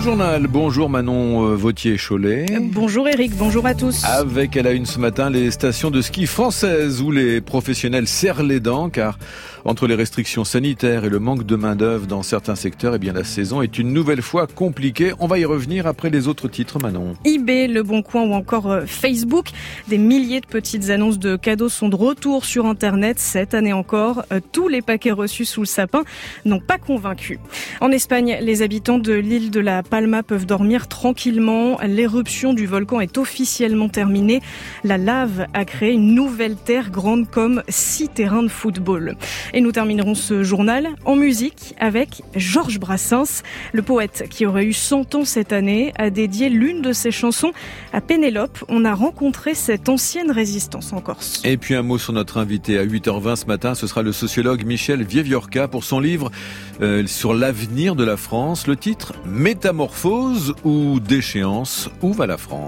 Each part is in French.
journal. Bonjour Manon Vauthier-Cholet. Bonjour Eric, bonjour à tous. Avec à la une ce matin les stations de ski françaises où les professionnels serrent les dents car entre les restrictions sanitaires et le manque de main-d'œuvre dans certains secteurs, la saison est une nouvelle fois compliquée. On va y revenir après les autres titres, Manon. eBay, Le Bon Coin ou encore Facebook. Des milliers de petites annonces de cadeaux sont de retour sur Internet cette année encore. Tous les paquets reçus sous le sapin n'ont pas convaincu. En Espagne, les habitants de l'île de la Palma peuvent dormir tranquillement. L'éruption du volcan est officiellement terminée. La lave a créé une nouvelle terre grande comme 6 terrains de football. Et nous terminerons ce journal en musique avec Georges Brassens. Le poète qui aurait eu 100 ans cette année a dédié l'une de ses chansons à Pénélope. On a rencontré cette ancienne résistance en Corse. Et puis un mot sur notre invité à 8h20 ce matin. Ce sera le sociologue Michel Vieviorca pour son livre sur l'avenir de la France. Le titre « Métamorphose ou déchéance, où va la France ?»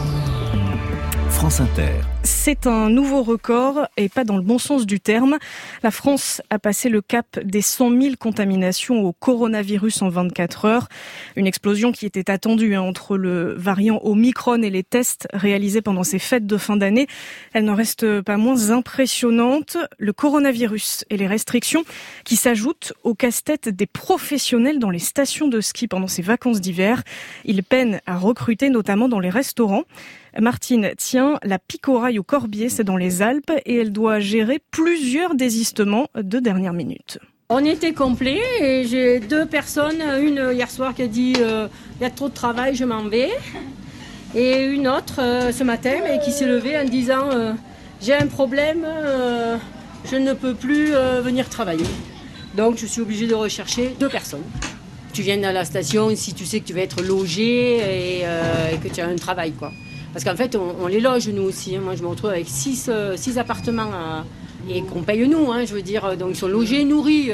France Inter. C'est un nouveau record et pas dans le bon sens du terme. La France a passé le cap des 100 000 contaminations au coronavirus en 24 heures. Une explosion qui était attendue entre le variant Omicron et les tests réalisés pendant ces fêtes de fin d'année. Elle n'en reste pas moins impressionnante. Le coronavirus et les restrictions qui s'ajoutent au casse-tête des professionnels dans les stations de ski pendant ces vacances d'hiver. Ils peinent à recruter, notamment dans les restaurants. Martine tient la Picoraille au Corbier, c'est dans les Alpes, et elle doit gérer plusieurs désistements de dernière minute. On était complet et j'ai 2 personnes, une hier soir qui a dit il y a trop de travail, je m'en vais, et une autre ce matin mais qui s'est levée en disant j'ai un problème, je ne peux plus venir travailler. Donc je suis obligée de rechercher 2 personnes. Tu viens à la station si tu sais que tu vas être logé et que tu as un travail, quoi. Parce qu'en fait, on les loge, nous aussi. Moi, je me retrouve avec 6 appartements et qu'on paye nous. Je veux dire, donc ils sont logés, nourris.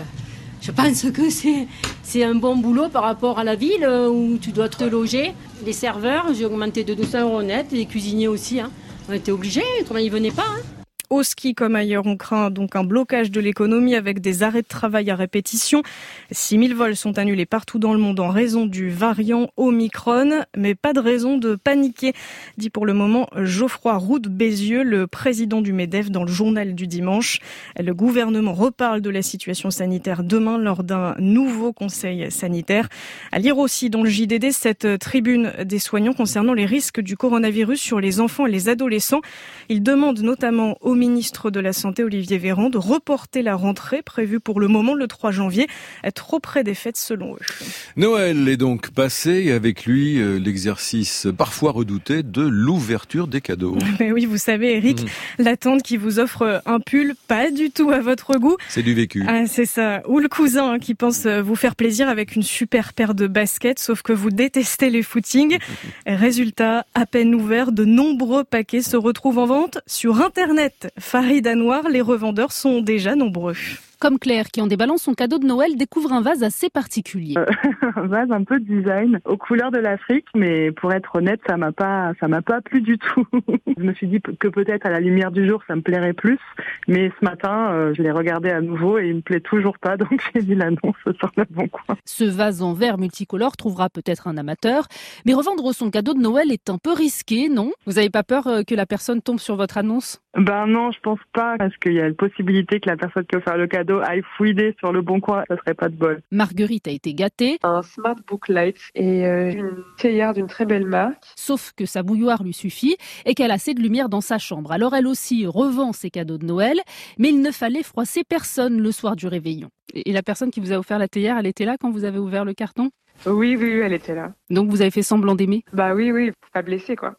Je pense que c'est un bon boulot par rapport à la ville où tu dois te loger. Les serveurs, j'ai augmenté de 200 € net. Les cuisiniers aussi. On était obligés, autrement ils ne venaient pas. Au ski comme ailleurs, on craint donc un blocage de l'économie avec des arrêts de travail à répétition. 6000 vols sont annulés partout dans le monde en raison du variant Omicron, mais pas de raison de paniquer, dit pour le moment Geoffroy Roux de Bézieux, le président du MEDEF dans le journal du dimanche. Le gouvernement reparle de la situation sanitaire demain lors d'un nouveau conseil sanitaire. À lire aussi dans le JDD cette tribune des soignants concernant les risques du coronavirus sur les enfants et les adolescents. Ils demandent notamment au ministre de la Santé, Olivier Véran, de reporter la rentrée prévue pour le moment le 3 janvier, trop près des fêtes selon eux. Noël est donc passé et avec lui l'exercice parfois redouté de l'ouverture des cadeaux. Mais oui, vous savez Eric, la tante qui vous offre un pull pas du tout à votre goût. C'est du vécu. Ah, c'est ça. Ou le cousin qui pense vous faire plaisir avec une super paire de baskets, sauf que vous détestez les footings. Résultat, à peine ouvert, de nombreux paquets se retrouvent en vente sur Internet. Farid Anouar, les revendeurs sont déjà nombreux. Comme Claire, qui en déballant son cadeau de Noël découvre un vase assez particulier. Un vase un peu design, aux couleurs de l'Afrique, mais pour être honnête, ça m'a pas plu du tout. Je me suis dit que peut-être à la lumière du jour, ça me plairait plus, mais ce matin, je l'ai regardé à nouveau et il me plaît toujours pas, donc j'ai dit l'annonce sur Le Bon Coin. Ce vase en verre multicolore trouvera peut-être un amateur, mais revendre son cadeau de Noël est un peu risqué, non ? Vous avez pas peur que la personne tombe sur votre annonce ? Ben non, je pense pas, parce qu'il y a la possibilité que la personne qui va faire le cadeau aille fouiller sur Le Bon Coin, ça serait pas de bol. Marguerite a été gâtée. Un Smart Book Light et une théière d'une très belle marque. Sauf que sa bouilloire lui suffit et qu'elle a assez de lumière dans sa chambre. Alors elle aussi revend ses cadeaux de Noël, mais il ne fallait froisser personne le soir du réveillon. Et la personne qui vous a offert la théière, elle était là quand vous avez ouvert le carton ? Oui, elle était là. Donc vous avez fait semblant d'aimer ? Bah oui, pour pas blesser quoi.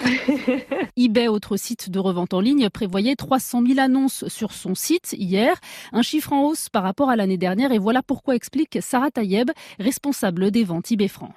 eBay, autre site de revente en ligne, prévoyait 300 000 annonces sur son site hier, un chiffre en hausse par rapport à l'année dernière et voilà pourquoi explique Sarah Tayeb, responsable des ventes eBay France.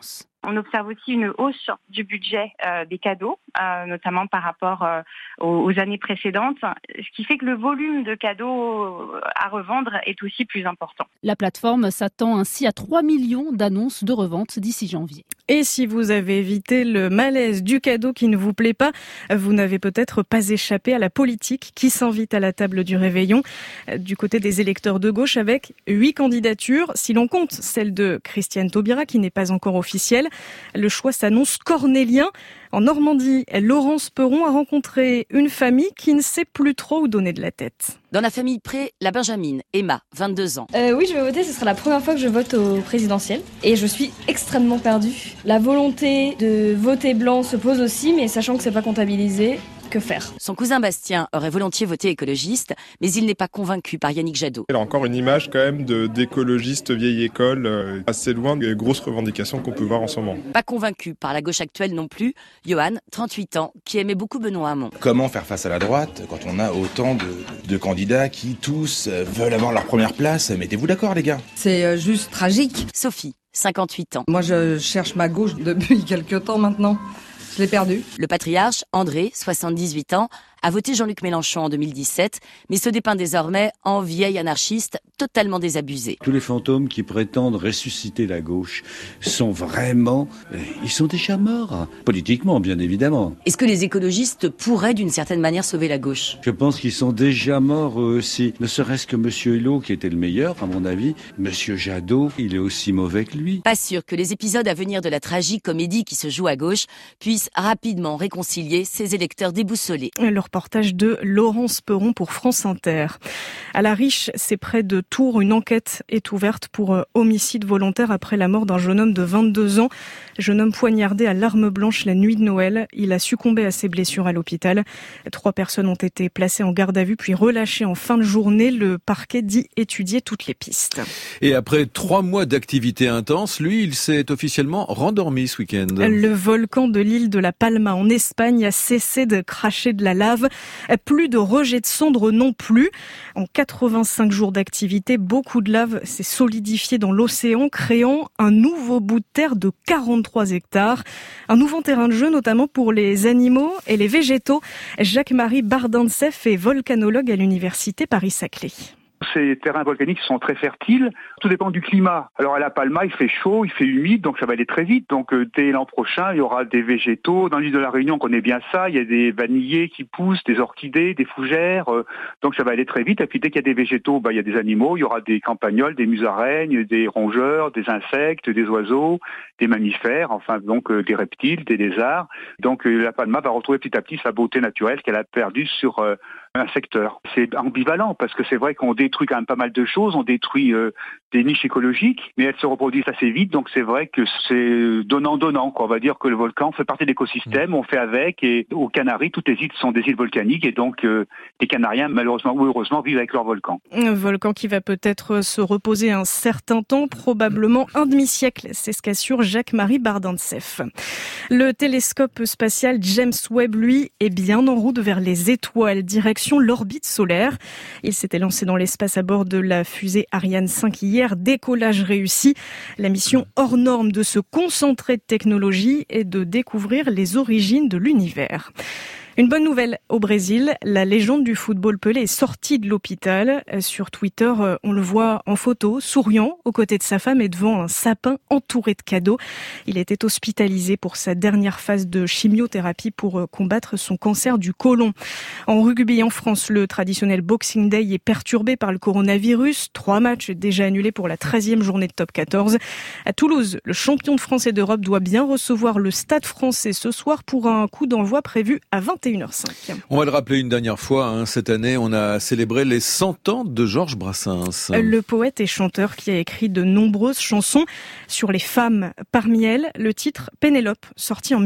On observe aussi une hausse du budget des cadeaux, notamment par rapport aux années précédentes, ce qui fait que le volume de cadeaux à revendre est aussi plus important. La plateforme s'attend ainsi à 3 millions d'annonces de revente d'ici janvier. Et si vous avez évité le malaise du cadeau qui ne vous plaît pas, vous n'avez peut-être pas échappé à la politique qui s'invite à la table du réveillon. Du côté des électeurs de gauche avec 8 candidatures, si l'on compte celle de Christiane Taubira qui n'est pas encore officielle. Le choix s'annonce cornélien. En Normandie, Laurence Perron a rencontré une famille qui ne sait plus trop où donner de la tête. Dans la famille Pré, la Benjamine, Emma, 22 ans. Oui, je vais voter, ce sera la première fois que je vote au présidentiel. Et je suis extrêmement perdue. La volonté de voter blanc se pose aussi, mais sachant que c'est pas comptabilisé, que faire ? Son cousin Bastien aurait volontiers voté écologiste, mais il n'est pas convaincu par Yannick Jadot. Elle a encore une image quand même d'écologiste vieille école, assez loin des grosses revendications qu'on peut voir en ce moment. Pas convaincu par la gauche actuelle non plus, Johan, 38 ans, qui aimait beaucoup Benoît Hamon. Comment faire face à la droite quand on a autant de candidats qui tous veulent avoir leur première place ? Mettez-vous d'accord les gars. C'est juste tragique. Sophie, 58 ans. Moi je cherche ma gauche depuis quelques temps maintenant. Je l'ai perdu. Le patriarche, André, 78 ans, a voté Jean-Luc Mélenchon en 2017, mais se dépeint désormais en vieil anarchiste totalement désabusé. Tous les fantômes qui prétendent ressusciter la gauche sont vraiment... Ils sont déjà morts. Politiquement, bien évidemment. Est-ce que les écologistes pourraient d'une certaine manière sauver la gauche ? Je pense qu'ils sont déjà morts eux aussi. Ne serait-ce que Monsieur Hulot, qui était le meilleur, à mon avis. Monsieur Jadot, il est aussi mauvais que lui. Pas sûr que les épisodes à venir de la tragique-comédie qui se joue à gauche puissent rapidement réconcilier ces électeurs déboussolés. Le reportage de Laurence Perron pour France Inter. À La Riche, c'est près de Tours, une enquête est ouverte pour homicide volontaire après la mort d'un jeune homme de 22 ans. Jeune homme poignardé à l'arme blanche la nuit de Noël. Il a succombé à ses blessures à l'hôpital. 3 personnes ont été placées en garde à vue puis relâchées en fin de journée. Le parquet dit étudier toutes les pistes. Et après 3 mois d'activité intense, lui, il s'est officiellement rendormi ce week-end. Le volcan de l'île de la Palma en Espagne a cessé de cracher de la lave. Plus de rejets de cendres non plus. En 85 jours d'activité, beaucoup de lave s'est solidifiée dans l'océan, créant un nouveau bout de terre de 43 hectares. Un nouveau terrain de jeu, notamment pour les animaux et les végétaux. Jacques-Marie Bardantseff est volcanologue à l'université Paris-Saclay. Ces terrains volcaniques sont très fertiles, tout dépend du climat. Alors à La Palma, il fait chaud, il fait humide, donc ça va aller très vite. Donc dès l'an prochain, il y aura des végétaux. Dans l'île de la Réunion, on connaît bien ça, il y a des vanillés qui poussent, des orchidées, des fougères, donc ça va aller très vite. Et puis dès qu'il y a des végétaux, il y a des animaux, il y aura des campagnols, des musaraignes, des rongeurs, des insectes, des oiseaux, des mammifères, enfin donc des reptiles, des lézards. Donc La Palma va retrouver petit à petit sa beauté naturelle qu'elle a perdue sur un secteur. C'est ambivalent parce que c'est vrai qu'on détruit quand même pas mal de choses, on détruit des niches écologiques, mais elles se reproduisent assez vite, donc c'est vrai que c'est donnant-donnant, quoi. On va dire que le volcan fait partie de l'écosystème, on fait avec, et aux Canaries, toutes les îles sont des îles volcaniques, et donc les Canariens, malheureusement ou heureusement, vivent avec leur volcan. Un volcan qui va peut-être se reposer un certain temps, probablement un demi-siècle, c'est ce qu'assure Jacques-Marie Bardantseff. Le télescope spatial James Webb, lui, est bien en route vers les étoiles, direction l'orbite solaire. Il s'était lancé dans l'espace à bord de la fusée Ariane 5 hier, décollage réussi. La mission hors norme de se concentrer de technologie et de découvrir les origines de l'univers. Une bonne nouvelle au Brésil, la légende du football Pelé est sortie de l'hôpital. Sur Twitter, on le voit en photo, souriant, aux côtés de sa femme et devant un sapin entouré de cadeaux. Il était hospitalisé pour sa dernière phase de chimiothérapie pour combattre son cancer du côlon. En rugby en France, le traditionnel Boxing Day est perturbé par le coronavirus. 3 matchs déjà annulés pour la 13e journée de top 14. À Toulouse, le champion de France et d'Europe doit bien recevoir le Stade Français ce soir pour un coup d'envoi prévu à 21h05. On va le rappeler une dernière fois, cette année, on a célébré les 100 ans de Georges Brassens. Le poète et chanteur qui a écrit de nombreuses chansons sur les femmes. Parmi elles, le titre Pénélope, sorti en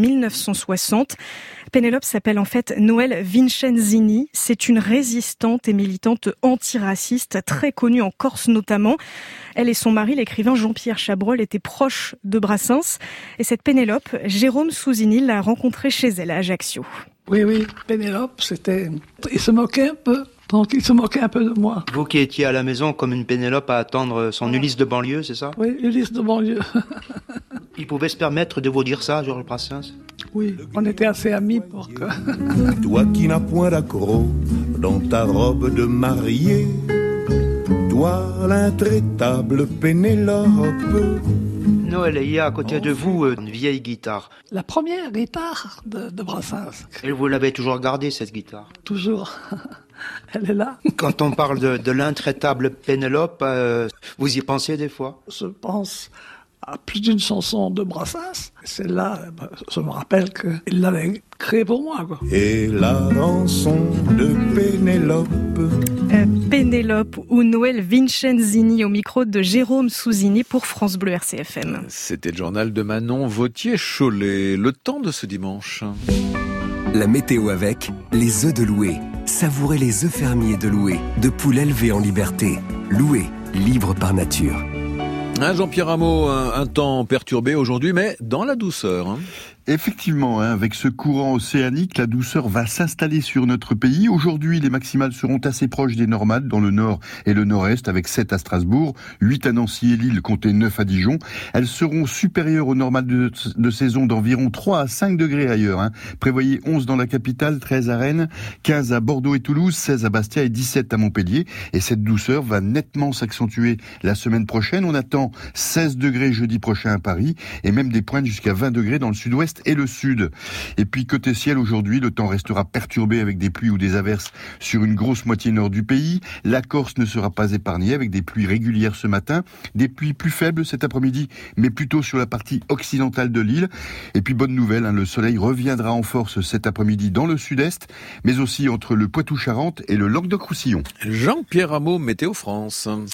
1960. Pénélope s'appelle en fait Noël Vincenzini. C'est une résistante et militante antiraciste, très connue en Corse notamment. Elle et son mari, l'écrivain Jean-Pierre Chabrol, étaient proches de Brassens. Et cette Pénélope, Jérôme Souzini l'a rencontrée chez elle à Ajaccio. Oui, Pénélope, il se moquait un peu. Donc il se moquait un peu de moi. Vous qui étiez à la maison comme une Pénélope à attendre son Ulysse de banlieue, c'est ça? Oui, Ulysse de banlieue. Il pouvait se permettre de vous dire ça, Georges Brassens? Oui, on était assez amis pour que... Toi qui n'as point d'accroc dans ta robe de mariée, toi l'intraitable Pénélope. Noël, il y a à côté de vous une vieille guitare. La première guitare de Brassens. Et vous l'avez toujours gardée, cette guitare? Toujours. Elle est là. Quand on parle de l'intraitable Pénélope, vous y pensez des fois? Je pense à plus d'une chanson de Brassens. Celle-là, je me rappelle qu'il l'avait créée pour moi, quoi. Et la rançon de Pénélope. Pénélope ou Noël Vincenzini au micro de Jérôme Souzini pour France Bleu RCFM. C'était le journal de Manon Vautier-Cholet. Le temps de ce dimanche. La météo avec les œufs de Loué. Savourez les œufs fermiers de Loué, de poules élevées en liberté. Loué, libre par nature. Jean-Pierre Rameau, un temps perturbé aujourd'hui, mais dans la douceur. Effectivement, avec ce courant océanique, la douceur va s'installer sur notre pays. Aujourd'hui, les maximales seront assez proches des normales dans le nord et le nord-est, avec 7 à Strasbourg, 8 à Nancy et Lille, comptez 9 à Dijon. Elles seront supérieures aux normales de saison d'environ 3 à 5 degrés ailleurs. Prévoyez 11 dans la capitale, 13 à Rennes, 15 à Bordeaux et Toulouse, 16 à Bastia et 17 à Montpellier. Et cette douceur va nettement s'accentuer la semaine prochaine. On attend 16 degrés jeudi prochain à Paris et même des pointes jusqu'à 20 degrés dans le sud-ouest et le sud. Et puis côté ciel aujourd'hui, le temps restera perturbé avec des pluies ou des averses sur une grosse moitié nord du pays. La Corse ne sera pas épargnée avec des pluies régulières ce matin, des pluies plus faibles cet après-midi, mais plutôt sur la partie occidentale de l'île. Et puis bonne nouvelle, le soleil reviendra en force cet après-midi dans le sud-est, mais aussi entre le Poitou-Charentes et le Languedoc-Roussillon. Jean-Pierre Rameau, Météo France.